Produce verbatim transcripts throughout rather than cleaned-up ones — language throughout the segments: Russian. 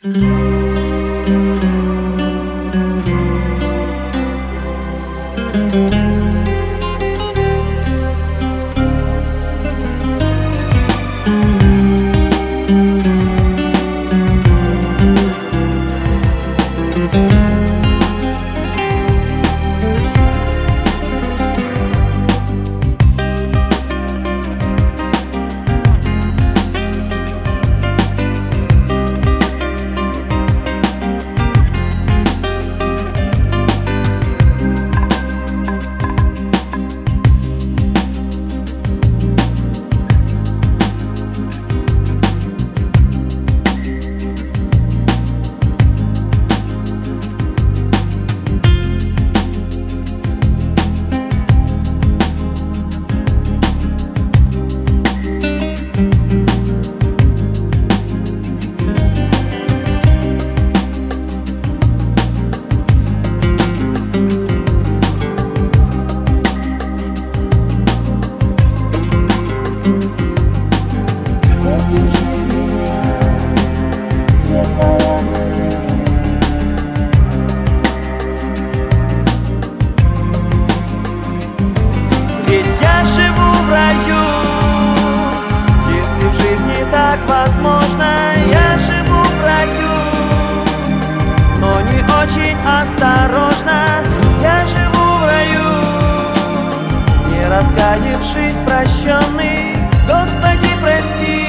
Возможно, я живу в раю, но не очень осторожно. Я живу в раю, не раскаявшись, прощенный. Господи, прости.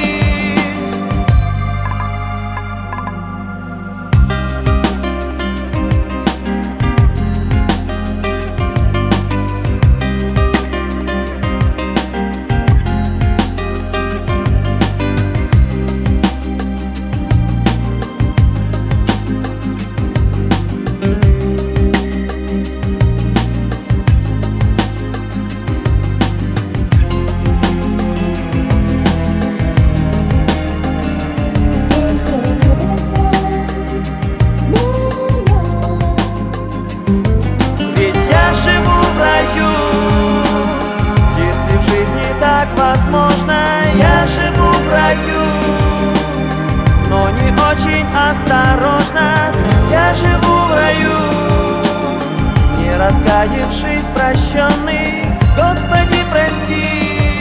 Возможно, я живу в раю, но не очень осторожно. Я живу в раю, не раскаявшись, прощенный. Господи, прости.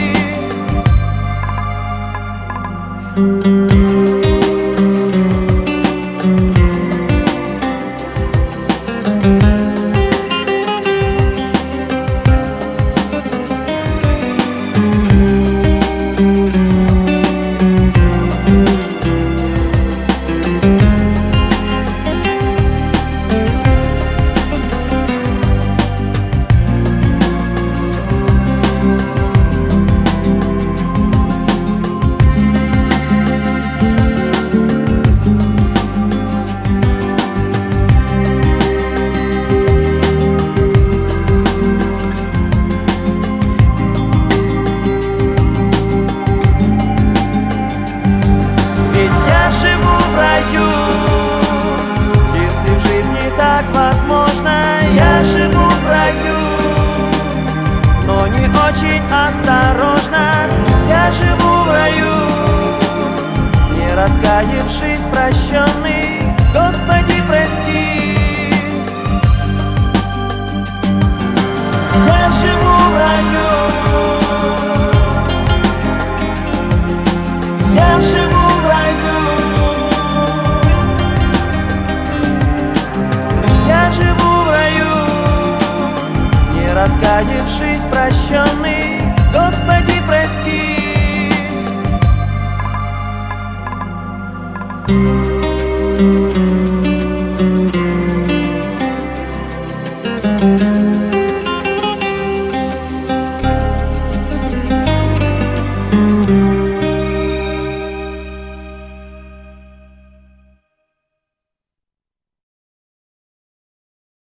Возможно, я живу в раю, но не очень осторожно. Я живу в раю, не раскаявшись, прощенный. Господи, прости. Я живу в раю, я живу в раю. Я живу в раю, не раскаявшись, прощенный. Господи,